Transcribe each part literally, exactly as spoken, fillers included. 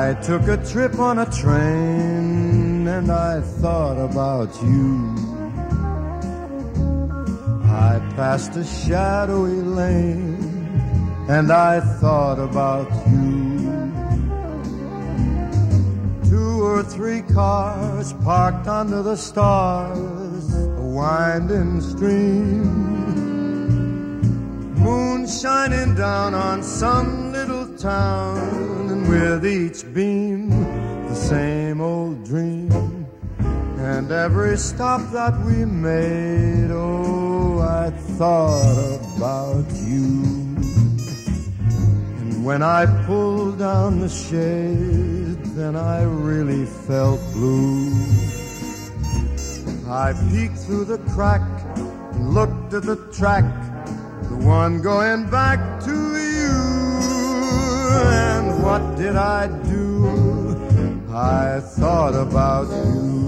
I took a trip on a train and I thought about you. I passed a shadowy lane and I thought about you. Two or three cars parked under the stars, a winding stream, moon shining down on some little town, and with each beam the same old dream. And every stop that we made, oh, I thought about you. And when I pulled down the shade, then I really felt blue. I peeked through the crack and looked at the track, the one going back to you. And what did I do? I thought about you.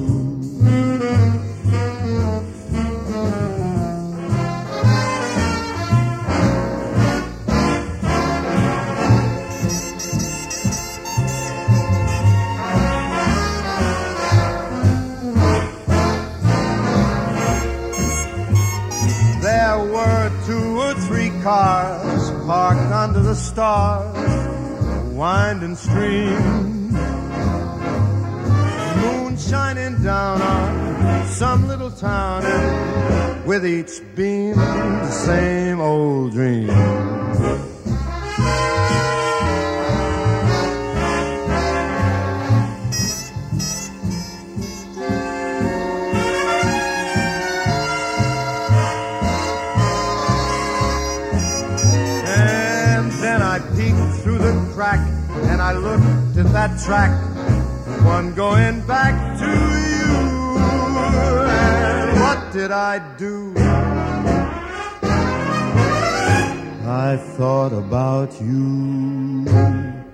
There were two or three cars parked under the stars, a winding stream, moon shining down on some little town, and with each beam the same old dream. Through the crack, and I looked at that track, the one going back to you. And what did I do? I thought about you.